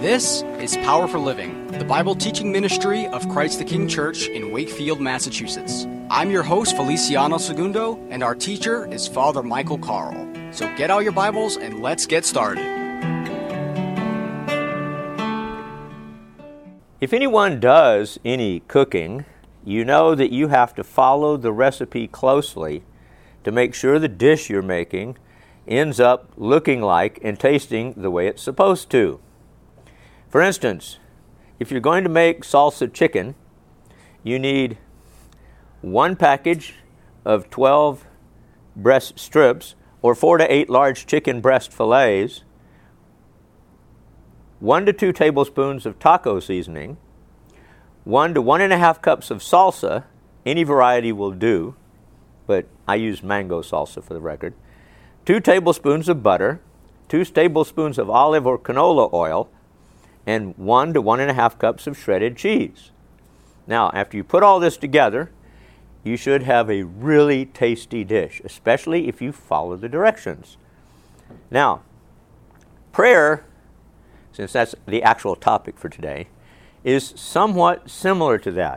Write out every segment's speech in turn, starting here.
This is Power for Living, the Bible teaching ministry of Christ the King Church in Wakefield, Massachusetts. I'm your host, Feliciano Segundo, and our teacher is Father Michael Carl. So get out your Bibles and let's get started. If anyone does any cooking, you know that you have to follow the recipe closely to make sure the dish you're making ends up looking like and tasting the way it's supposed to. For instance, if you're going to make salsa chicken, you need one package of 12 breast strips or 4 to 8 large chicken breast fillets, 1 to 2 tablespoons of taco seasoning, 1 to 1.5 cups of salsa, any variety will do, but I use mango salsa for the record, 2 tablespoons of butter, 2 tablespoons of olive or canola oil, and 1 to 1.5 cups of shredded cheese. Now, after you put all this together, you should have a really tasty dish, especially if you follow the directions. Now, prayer, since that's the actual topic for today, is somewhat similar to that.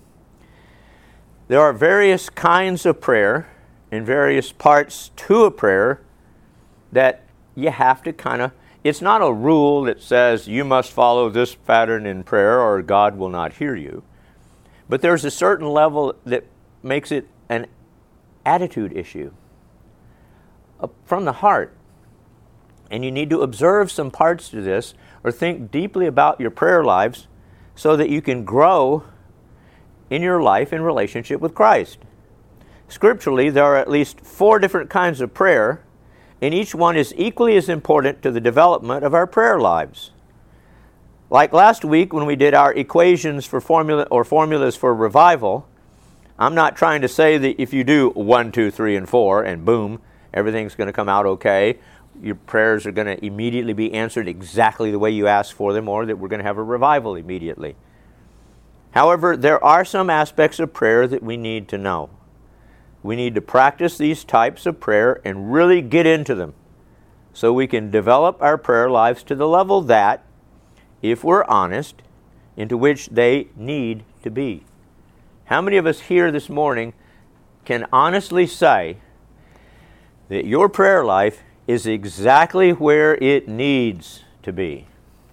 There are various kinds of prayer and various parts to a prayer that you have to it's not a rule that says you must follow this pattern in prayer or God will not hear you. But there's a certain level that makes it an attitude issue from the heart. And you need to observe some parts to this or think deeply about your prayer lives so that you can grow in your life in relationship with Christ. Scripturally, there are at least 4 different kinds of prayer, and each one is equally as important to the development of our prayer lives. Like last week when we did our equations for formulas for revival, I'm not trying to say that if you do 1, 2, 3, and 4, and boom, everything's going to come out okay, your prayers are going to immediately be answered exactly the way you asked for them, or that we're going to have a revival immediately. However, there are some aspects of prayer that we need to know. We need to practice these types of prayer and really get into them so we can develop our prayer lives to the level that, if we're honest, into which they need to be. How many of us here this morning can honestly say that your prayer life is exactly where it needs to be?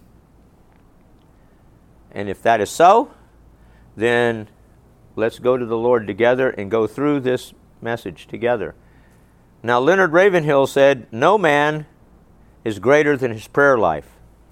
And if that is so, then let's go to the Lord together and go through this message together. Now, Leonard Ravenhill said, "No man is greater than his prayer life.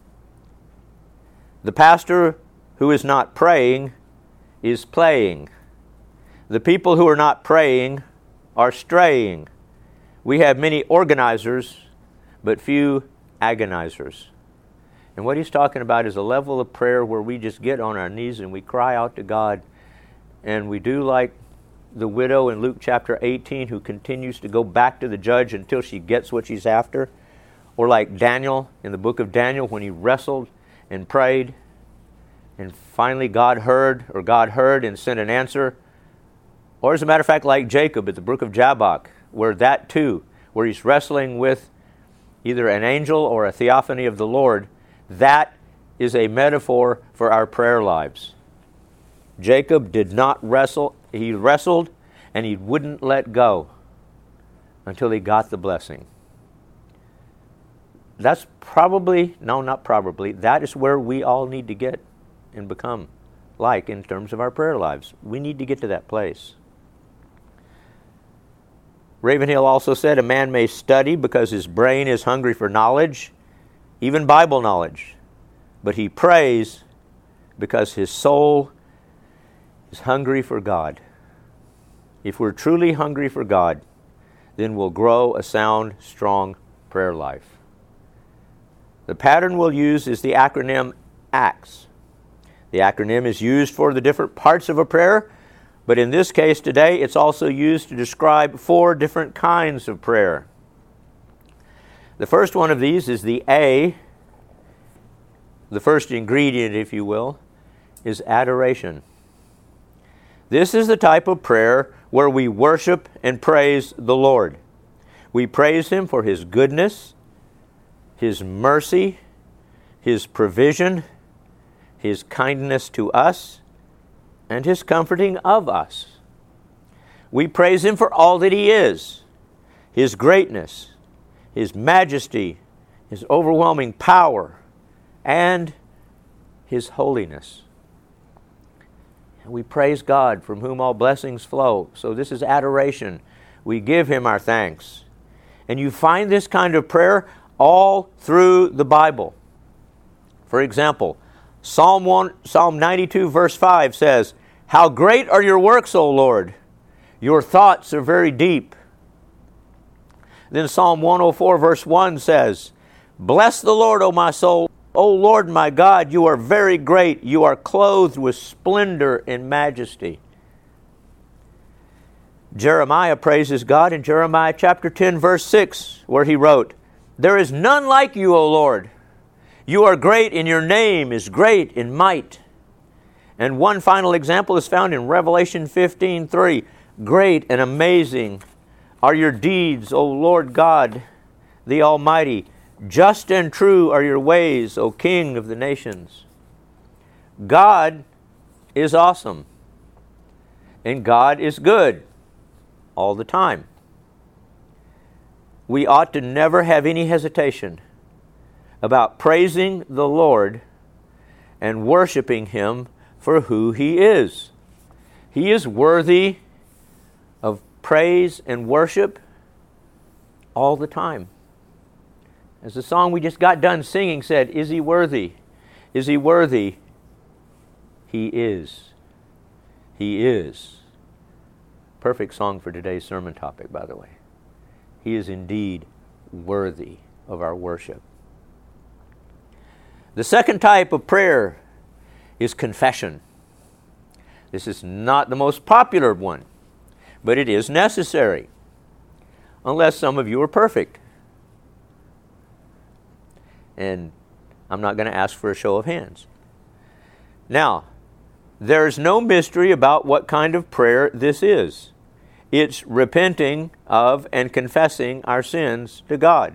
The pastor who is not praying is playing. The people who are not praying are straying. We have many organizers, but few agonizers." And what he's talking about is a level of prayer where we just get on our knees and we cry out to God, and we do like the widow in Luke chapter 18 who continues to go back to the judge until she gets what she's after, or like Daniel in the book of Daniel when he wrestled and prayed, and finally God heard and sent an answer. Or as a matter of fact, like Jacob at the brook of Jabbok, where he's wrestling with either an angel or a theophany of the Lord, that is a metaphor for our prayer lives. Jacob did not wrestle. He wrestled and he wouldn't let go until he got the blessing. That is where we all need to get and become like in terms of our prayer lives. We need to get to that place. Ravenhill also said, "A man may study because his brain is hungry for knowledge, even Bible knowledge, but he prays because his soul is hungry for God." If we're truly hungry for God, then we'll grow a sound, strong prayer life. The pattern we'll use is the acronym ACTS. The acronym is used for the different parts of a prayer, but in this case today, it's also used to describe 4 different kinds of prayer. The first one of these is the A. The first ingredient, if you will, is adoration. This is the type of prayer where we worship and praise the Lord. We praise Him for His goodness, His mercy, His provision, His kindness to us, and His comforting of us. We praise Him for all that He is, His greatness, His majesty, His overwhelming power, and His holiness. And we praise God, from whom all blessings flow. So this is adoration. We give Him our thanks. And you find this kind of prayer all through the Bible. For example, Psalm 92 verse 5 says, "How great are your works, O Lord! Your thoughts are very deep." Then Psalm 104 verse 1 says, "Bless the Lord, O my soul. O Lord my God, you are very great. You are clothed with splendor and majesty." Jeremiah praises God in Jeremiah chapter 10 verse 6, where he wrote, "There is none like you, O Lord. You are great, and your name is great in might." And one final example is found in Revelation 15:3. "Great and amazing are your deeds, O Lord God, the Almighty. Just and true are your ways, O King of the nations." God is awesome, and God is good all the time. We ought to never have any hesitation about praising the Lord and worshiping Him for who He is. He is worthy of praise and worship all the time. As the song we just got done singing said, "Is He worthy? Is He worthy?" He is. He is. Perfect song for today's sermon topic, by the way. He is indeed worthy of our worship. The second type of prayer is confession. This is not the most popular one, but it is necessary, unless some of you are perfect. And I'm not going to ask for a show of hands. Now, there's no mystery about what kind of prayer this is. It's repenting of and confessing our sins to God.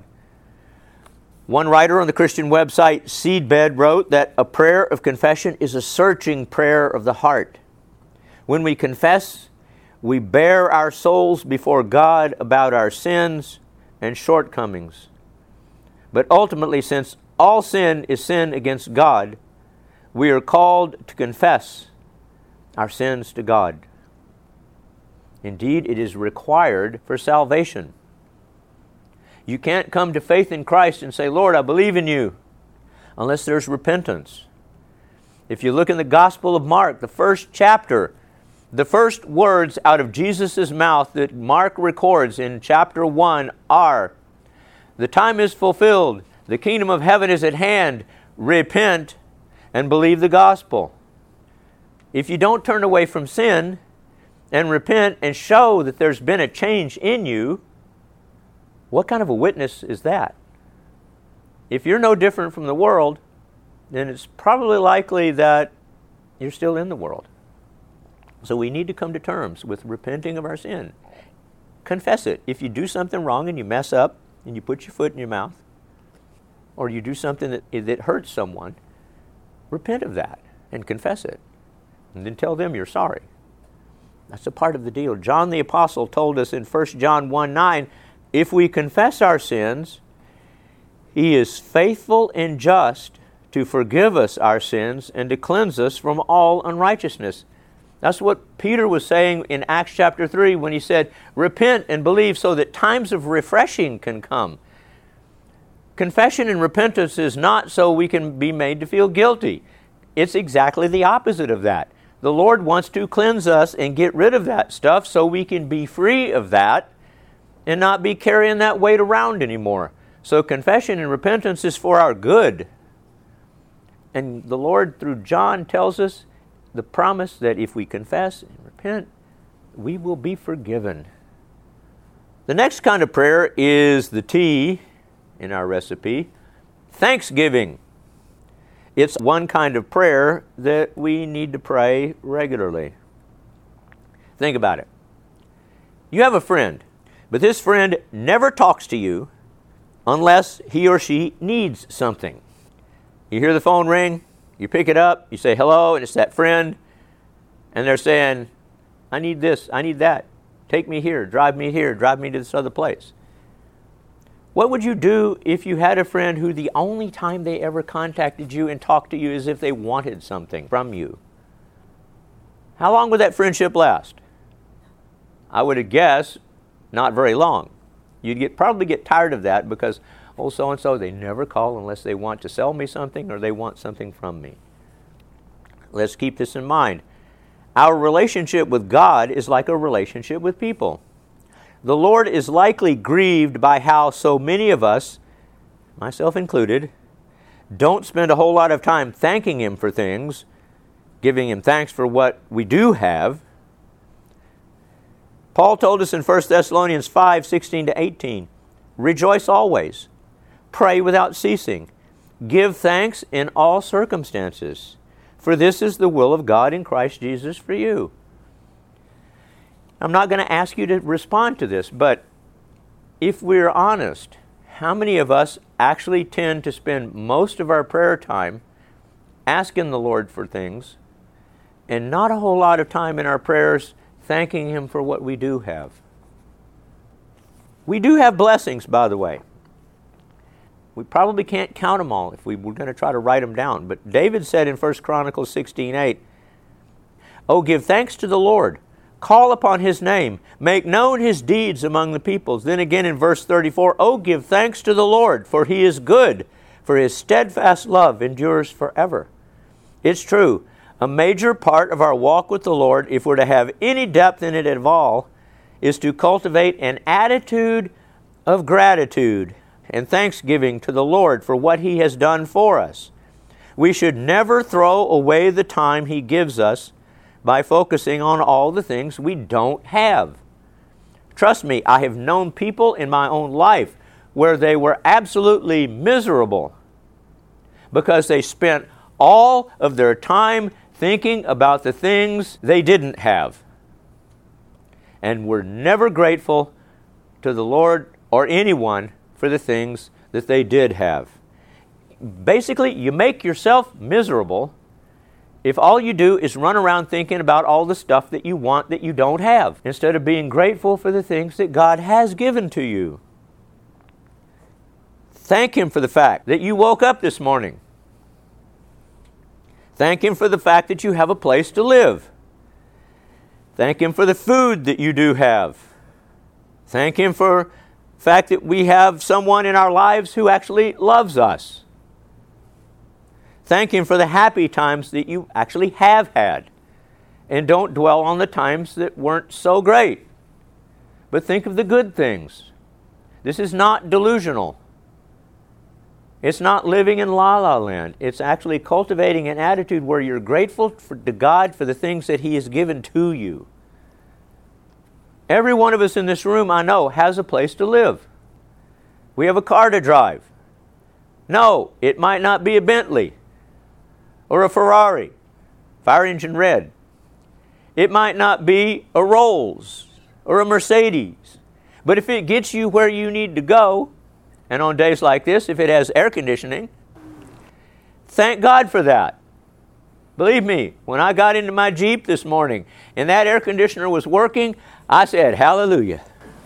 One writer on the Christian website Seedbed wrote that a prayer of confession is a searching prayer of the heart. When we confess, we bare our souls before God about our sins and shortcomings. But ultimately, since all sin is sin against God, we are called to confess our sins to God. Indeed, it is required for salvation. You can't come to faith in Christ and say, "Lord, I believe in you," unless there's repentance. If you look in the Gospel of Mark, the first chapter, the first words out of Jesus' mouth that Mark records in chapter 1 are, "The time is fulfilled, the kingdom of heaven is at hand, repent and believe the gospel." If you don't turn away from sin and repent and show that there's been a change in you, what kind of a witness is that? If you're no different from the world, then it's probably likely that you're still in the world. So we need to come to terms with repenting of our sin. Confess it. If you do something wrong and you mess up and you put your foot in your mouth, or you do something that hurts someone, repent of that and confess it. And then tell them you're sorry. That's a part of the deal. John the Apostle told us in 1 John 1:9, if we confess our sins, He is faithful and just to forgive us our sins and to cleanse us from all unrighteousness. That's what Peter was saying in Acts chapter 3 when he said, "Repent and believe so that times of refreshing can come." Confession and repentance is not so we can be made to feel guilty. It's exactly the opposite of that. The Lord wants to cleanse us and get rid of that stuff so we can be free of that and not be carrying that weight around anymore. So confession and repentance is for our good. And the Lord, through John, tells us the promise that if we confess and repent, we will be forgiven. The next kind of prayer is the T in our recipe, thanksgiving. It's one kind of prayer that we need to pray regularly. Think about it. You have a friend, but this friend never talks to you unless he or she needs something. You hear the phone ring, you pick it up, you say hello, and it's that friend, and they're saying, I need this, I need that. Take me here, drive me to this other place. What would you do if you had a friend who the only time they ever contacted you and talked to you is if they wanted something from you? How long would that friendship last? I would guess not very long. You'd probably get tired of that because, oh, so-and-so, they never call unless they want to sell me something or they want something from me. Let's keep this in mind. Our relationship with God is like a relationship with people. The Lord is likely grieved by how so many of us, myself included, don't spend a whole lot of time thanking Him for things, giving Him thanks for what we do have. Paul told us in 1 Thessalonians 5:16-18, rejoice always, pray without ceasing, give thanks in all circumstances, for this is the will of God in Christ Jesus for you. I'm not going to ask you to respond to this, but if we're honest, how many of us actually tend to spend most of our prayer time asking the Lord for things and not a whole lot of time in our prayers thanking Him for what we do have? We do have blessings, by the way. We probably can't count them all if we were going to try to write them down. But David said in 1 Chronicles 16:8, oh, give thanks to the Lord, call upon His name, make known His deeds among the peoples. Then again in verse 34, oh, give thanks to the Lord, for He is good, for His steadfast love endures forever. It's true. A major part of our walk with the Lord, if we're to have any depth in it at all, is to cultivate an attitude of gratitude and thanksgiving to the Lord for what He has done for us. We should never throw away the time He gives us by focusing on all the things we don't have. Trust me, I have known people in my own life where they were absolutely miserable because they spent all of their time thinking about the things they didn't have and were never grateful to the Lord or anyone for the things that they did have. Basically, you make yourself miserable if all you do is run around thinking about all the stuff that you want that you don't have, instead of being grateful for the things that God has given to you. Thank Him for the fact that you woke up this morning. Thank Him for the fact that you have a place to live. Thank Him for the food that you do have. Thank Him for the fact that we have someone in our lives who actually loves us. Thank Him for the happy times that you actually have had. And don't dwell on the times that weren't so great. But think of the good things. This is not delusional. It's not living in la-la land. It's actually cultivating an attitude where you're grateful to God for the things that He has given to you. Every one of us in this room, I know, has a place to live. We have a car to drive. No, it might not be a Bentley or a Ferrari, fire engine red. It might not be a Rolls or a Mercedes. But if it gets you where you need to go, and on days like this, if it has air conditioning, thank God for that. Believe me, when I got into my Jeep this morning and that air conditioner was working, I said, hallelujah.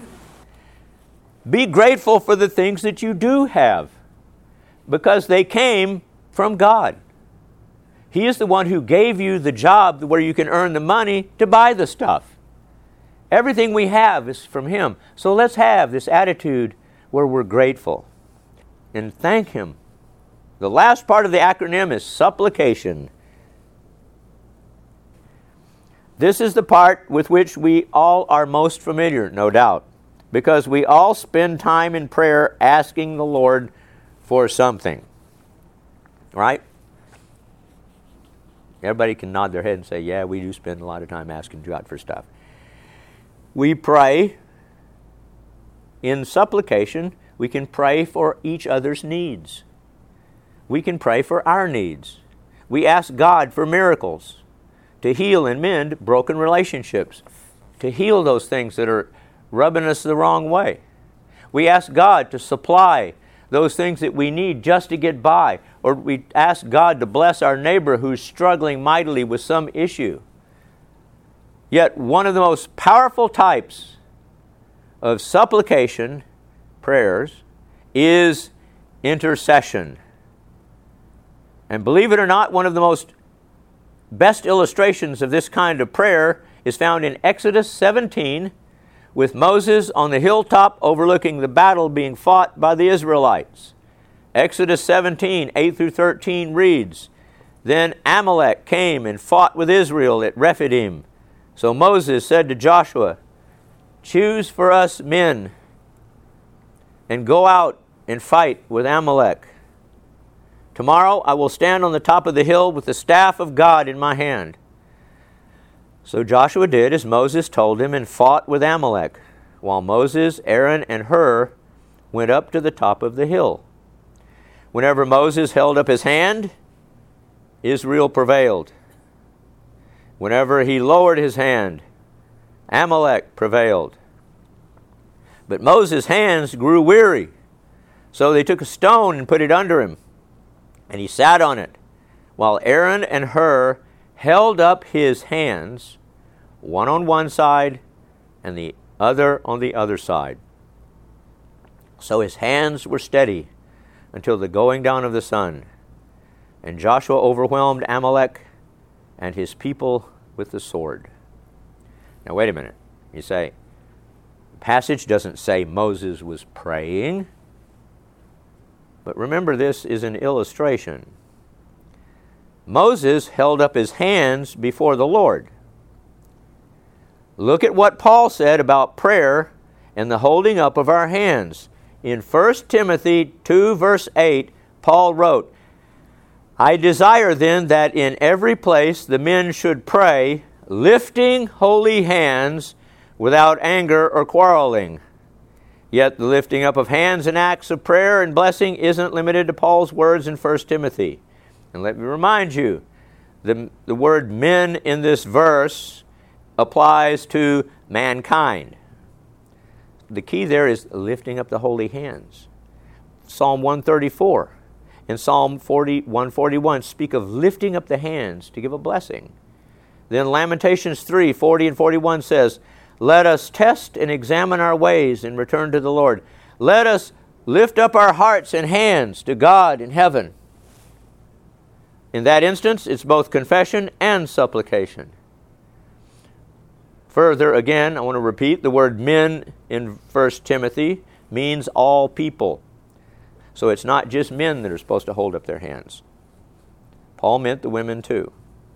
Be grateful for the things that you do have, because they came from God. He is the one who gave you the job where you can earn the money to buy the stuff. Everything we have is from Him. So let's have this attitude where we're grateful and thank Him. The last part of the acronym is supplication. This is the part with which we all are most familiar, no doubt, because we all spend time in prayer asking the Lord for something. Right? Everybody can nod their head and say, yeah, we do spend a lot of time asking God for stuff. We pray in supplication. We can pray for each other's needs. We can pray for our needs. We ask God for miracles, to heal and mend broken relationships, to heal those things that are rubbing us the wrong way. We ask God to supply those things that we need just to get by, or we ask God to bless our neighbor who's struggling mightily with some issue. Yet one of the most powerful types of supplication, prayers, is intercession. And believe it or not, one of the most best illustrations of this kind of prayer is found in Exodus 17, with Moses on the hilltop overlooking the battle being fought by the Israelites. Exodus 17, 8 through 13 reads, "Then Amalek came and fought with Israel at Rephidim. So Moses said to Joshua, 'Choose for us men and go out and fight with Amalek. Tomorrow I will stand on the top of the hill with the staff of God in my hand.' So Joshua did as Moses told him and fought with Amalek, while Moses, Aaron, and Hur went up to the top of the hill. Whenever Moses held up his hand, Israel prevailed. Whenever he lowered his hand, Amalek prevailed. But Moses' hands grew weary, so they took a stone and put it under him, and he sat on it, while Aaron and Hur held up his hands, one on one side and the other on the other side. So his hands were steady until the going down of the sun. And Joshua overwhelmed Amalek and his people with the sword." Now wait a minute. You say, the passage doesn't say Moses was praying. But remember, this is an illustration. Moses held up his hands before the Lord. Look at what Paul said about prayer and the holding up of our hands. In 1 Timothy 2, verse 8, Paul wrote, "I desire then that in every place the men should pray, lifting holy hands without anger or quarreling." Yet the lifting up of hands and acts of prayer and blessing isn't limited to Paul's words in 1 Timothy. And let me remind you, the word men in this verse applies to mankind. The key there is lifting up the holy hands. Psalm 134 and Psalm 141 speak of lifting up the hands to give a blessing. Then Lamentations 3, 40 and 41 says, "Let us test and examine our ways and return to the Lord. Let us lift up our hearts and hands to God in heaven." In that instance, it's both confession and supplication. Further, again, I want to repeat, the word men in 1 Timothy means all people. So it's not just men that are supposed to hold up their hands. Paul meant the women too.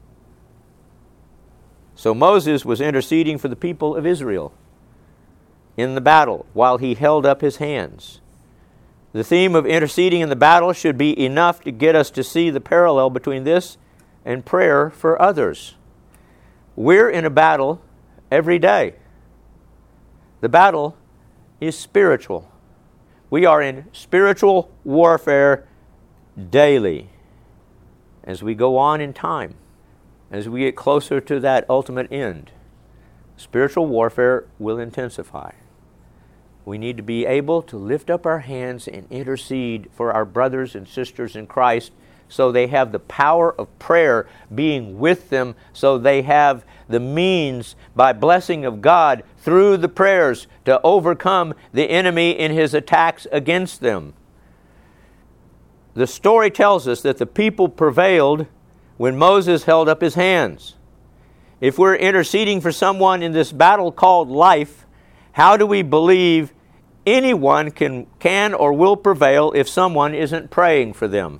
So Moses was interceding for the people of Israel in the battle while he held up his hands. The theme of interceding in the battle should be enough to get us to see the parallel between this and prayer for others. We're in a battle every day. The battle is spiritual. We are in spiritual warfare daily as we go on in time, as we get closer to that ultimate end. Spiritual warfare will intensify. We need to be able to lift up our hands and intercede for our brothers and sisters in Christ so they have the power of prayer being with them, so they have the means by blessing of God through the prayers to overcome the enemy in his attacks against them. The story tells us that the people prevailed when Moses held up his hands. If we're interceding for someone in this battle called life, how do we believe anyone can or will prevail if someone isn't praying for them?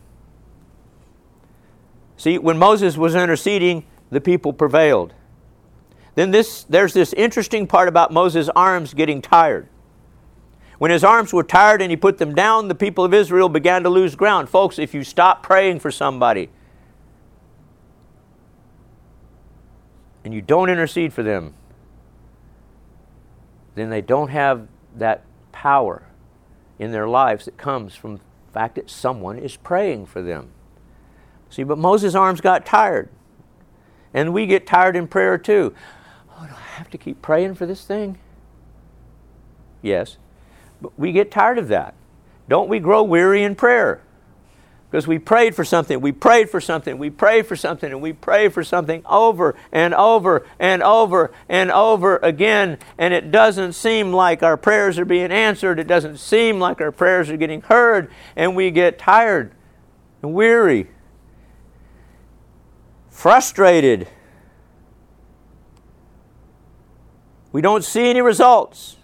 See, when Moses was interceding, the people prevailed. Then there's this interesting part about Moses' arms getting tired. When his arms were tired and he put them down, the people of Israel began to lose ground. Folks, if you stop praying for somebody and you don't intercede for them, then they don't have that power in their lives that comes from the fact that someone is praying for them. See, but Moses' arms got tired. And we get tired in prayer too. Oh, do I have to keep praying for this thing? Yes. But we get tired of that. don't we grow weary in prayer? Because we prayed for something, we prayed for something, we prayed for something, and we pray for something over and over and over and over again, and it doesn't seem like our prayers are being answered. It doesn't seem like our prayers are getting heard, and we get tired and weary, frustrated. We don't see any results.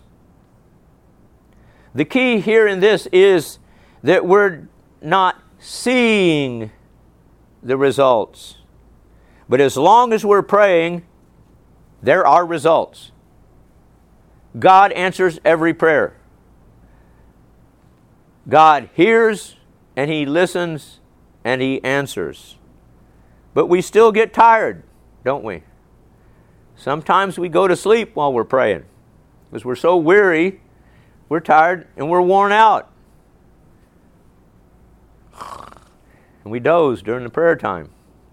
The key here in this is that we're not seeing the results. But as long as we're praying, there are results. God answers every prayer. God hears and He listens and He answers. But we still get tired, don't we? Sometimes we go to sleep while we're praying because we're so weary, we're tired, and we're worn out. And we doze during the prayer time.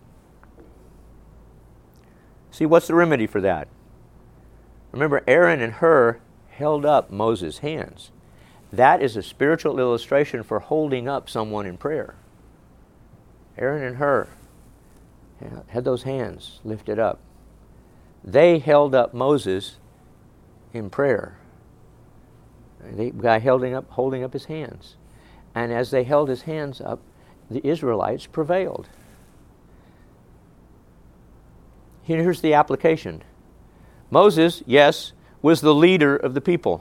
See, what's the remedy for that? Remember, Aaron and Hur held up Moses' hands. That is a spiritual illustration for holding up someone in prayer. Aaron and Hur had those hands lifted up. They held up Moses in prayer. The guy holding up his hands. And as they held his hands up, the Israelites prevailed. Here's the application. Moses, yes, was the leader of the people.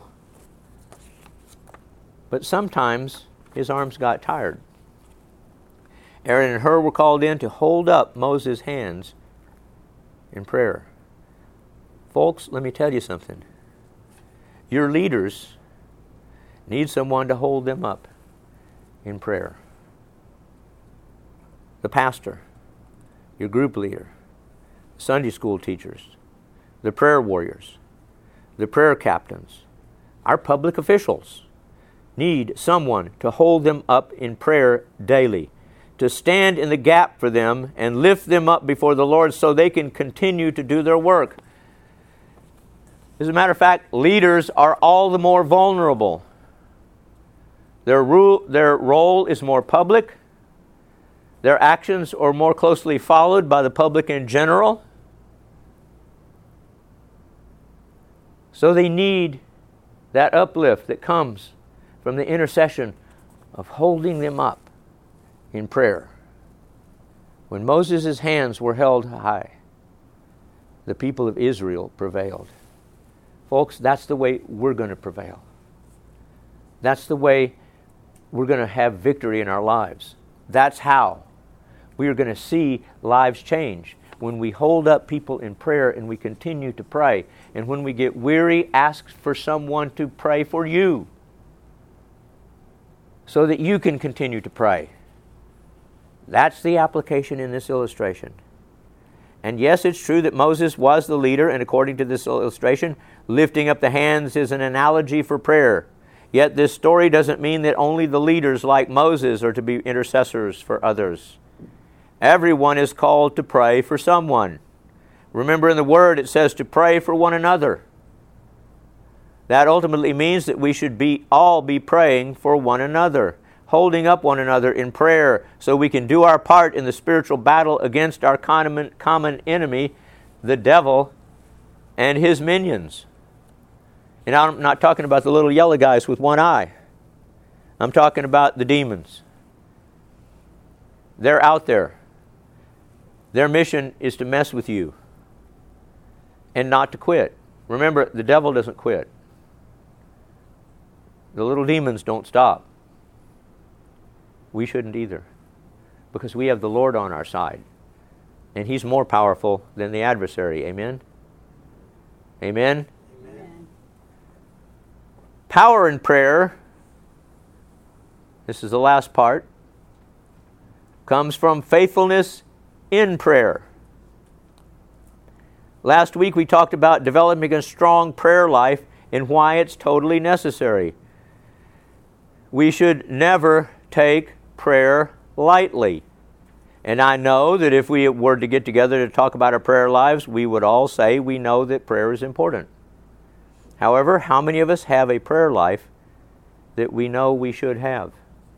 But sometimes his arms got tired. Aaron and Hur were called in to hold up Moses' hands in prayer. Folks, let me tell you something. Your leaders need someone to hold them up in prayer. The pastor, your group leader, Sunday school teachers, the prayer warriors, the prayer captains, our public officials need someone to hold them up in prayer daily, to stand in the gap for them and lift them up before the Lord so they can continue to do their work. As a matter of fact, leaders are all the more vulnerable. Their role is more public. Their actions are more closely followed by the public in general. So they need that uplift that comes from the intercession of holding them up in prayer. When Moses' hands were held high, the people of Israel prevailed. Folks, that's the way we're going to prevail. That's the way we're going to have victory in our lives. That's how we are going to see lives change. When we hold up people in prayer and we continue to pray. And when we get weary, ask for someone to pray for you so that you can continue to pray. That's the application in this illustration. And yes, it's true that Moses was the leader, and according to this illustration, lifting up the hands is an analogy for prayer. Yet this story doesn't mean that only the leaders like Moses are to be intercessors for others. Everyone is called to pray for someone. Remember, in the Word it says to pray for one another. That ultimately means that we should all be praying for one another, holding up one another in prayer so we can do our part in the spiritual battle against our common enemy, the devil and his minions. And I'm not talking about the little yellow guys with one eye. I'm talking about the demons. They're out there. Their mission is to mess with you and not to quit. Remember, the devil doesn't quit. The little demons don't stop. We shouldn't either, because we have the Lord on our side, and He's more powerful than the adversary. Amen? Amen? Amen. Power in prayer, this is the last part, comes from faithfulness in prayer. Last week we talked about developing a strong prayer life and why it's totally necessary. We should never take prayer lightly. And I know that if we were to get together to talk about our prayer lives, we would all say we know that prayer is important. However, how many of us have a prayer life that we know we should have.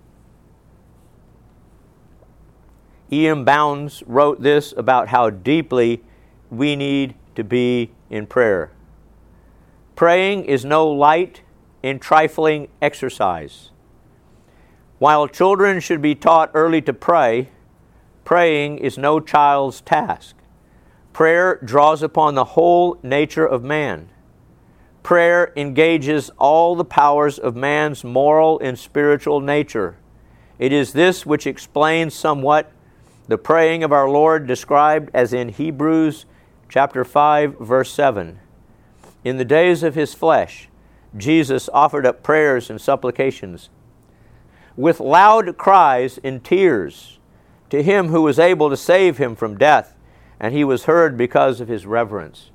E.M. Bounds wrote this about how deeply we need to be in prayer. Praying is no light and trifling exercise. While children should be taught early to pray, praying is no child's task. Prayer draws upon the whole nature of man. Prayer engages all the powers of man's moral and spiritual nature. It is this which explains somewhat the praying of our Lord described as in Hebrews chapter 5, verse 7. In the days of his flesh, Jesus offered up prayers and supplications with loud cries and tears to him who was able to save him from death, and he was heard because of his reverence.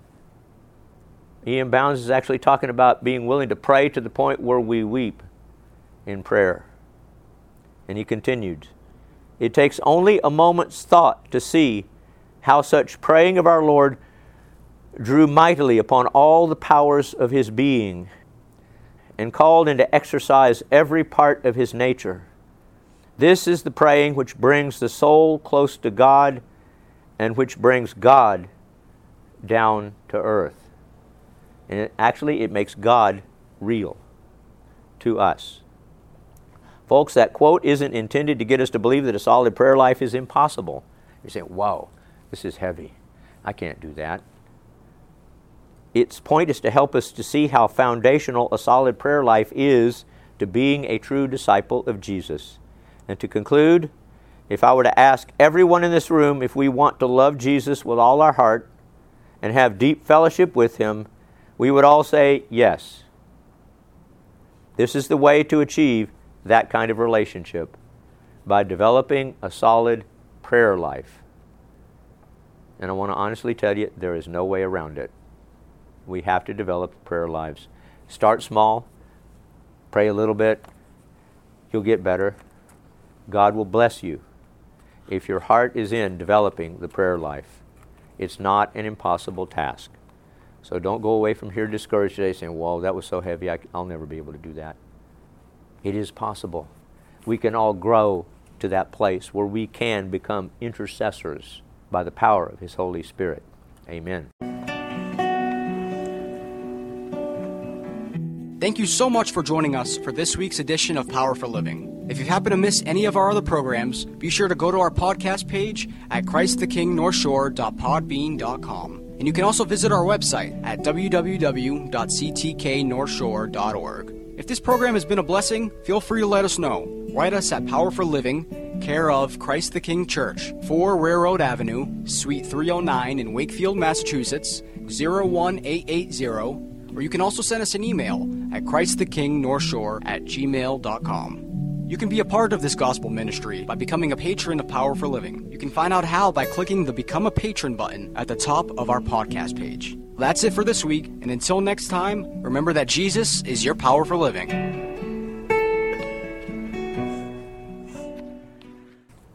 E.M. Bounds is actually talking about being willing to pray to the point where we weep in prayer. And he continued, it takes only a moment's thought to see how such praying of our Lord drew mightily upon all the powers of his being and called into exercise every part of his nature. This is the praying which brings the soul close to God and which brings God down to earth. And it makes God real to us. Folks, that quote isn't intended to get us to believe that a solid prayer life is impossible. You're saying, whoa, this is heavy. I can't do that. Its point is to help us to see how foundational a solid prayer life is to being a true disciple of Jesus. And to conclude, if I were to ask everyone in this room if we want to love Jesus with all our heart and have deep fellowship with him, we would all say yes. This is the way to achieve that kind of relationship, by developing a solid prayer life. And I want to honestly tell you, there is no way around it. We have to develop prayer lives. Start small, pray a little bit, you'll get better. God will bless you if your heart is in developing the prayer life. It's not an impossible task. So don't go away from here discouraged today saying, whoa, that was so heavy, I'll never be able to do that. It is possible. We can all grow to that place where we can become intercessors by the power of his Holy Spirit. Amen. Thank you so much for joining us for this week's edition of Power for Living. If you happen to miss any of our other programs, be sure to go to our podcast page at ChristTheKingNorthshore.podbean.com. And you can also visit our website at www.ctknorthshore.org. If this program has been a blessing, feel free to let us know. Write us at Power for Living, care of Christ the King Church, 4 Railroad Avenue, Suite 309 in Wakefield, Massachusetts, 01880, or you can also send us an email at ChristTheKingNorthshore@gmail.com. You can be a part of this gospel ministry by becoming a patron of Power for Living. You can find out how by clicking the Become a Patron button at the top of our podcast page. That's it for this week, and until next time, remember that Jesus is your power for living.